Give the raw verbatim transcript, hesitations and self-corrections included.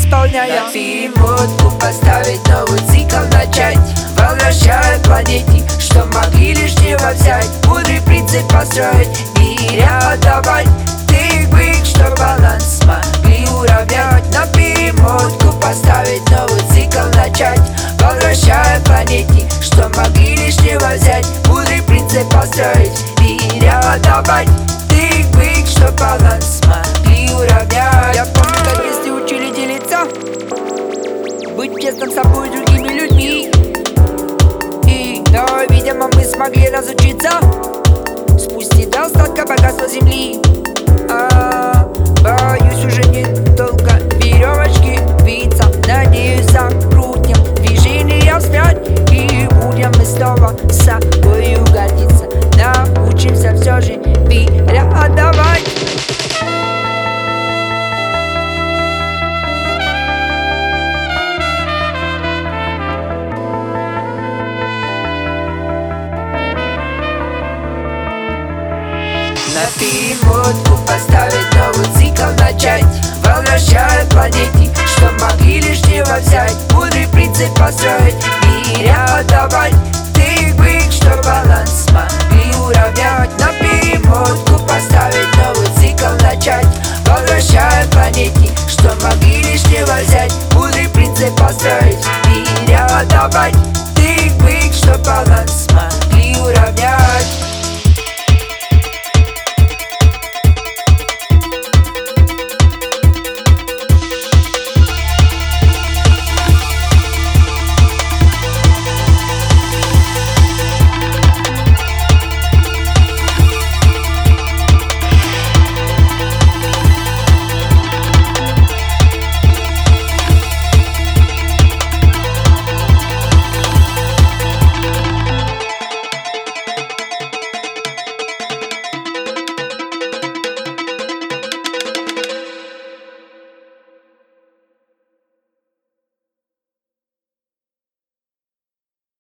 исполняя. На перемотку поставить, новый цикл начать, возвращая планете, что могли лишнего взять. Мудрый принцип построить, мире отдавать. Тык-бык, что баланс смогли уравнять. На перемотку поставить, новый цикл начать, возвращая планете, что могли лишнего взять. Мудрый принцип построить, мире отдавать. Тык-бык, что баланс смогли уравнять. Я помню, как в детстве учили делиться, быть честным с собой и другими людьми. И да, видимо, мы смогли разучиться спустить до остатка богатства земли. А, боюсь, уже недолго веревочки виться. Надеюсь, закрутим движение вспять, и будем мы снова с собой гордиться. Научимся все же вере отдавать. На перемотку поставить, новый цикл начать, возвращая планете, что могли лишнего взять. Мудрый принцип построить, мире отдавать. Тык-бык, что баланс смогли уравнять. На перемотку поставить, новый цикл начать, возвращая планете, что могли лишнего взять. Мудрый принцип построить, мире отдавать. Тык-бык, что баланс смогли